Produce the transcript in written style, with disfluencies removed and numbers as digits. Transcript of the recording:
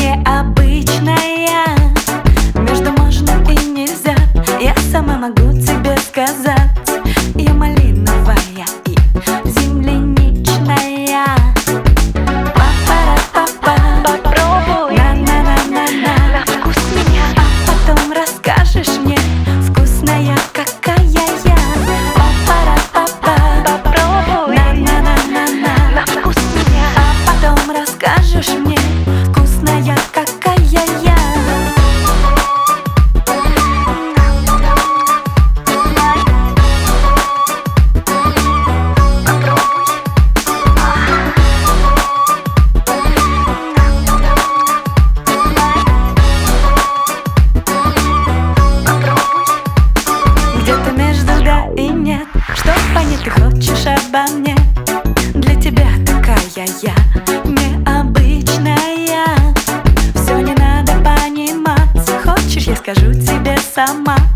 необычная. Между можно и нельзя, я сама могу тебе сказать. Я малиновая и земляничная. Папа-ра-папа, попробуй на-на-на-на-на, на вкус меня, а потом расскажешь мне, вкусная какая я. Папа-ра-папа, попробуй на-на-на-на-на, на вкус меня, а потом расскажешь мне, вкусная какая я. Где-то между да и нет, что понять ты хочешь обо мне. Для тебя такая я необычная. Все не надо понимать, хочешь, я скажу тебе сама.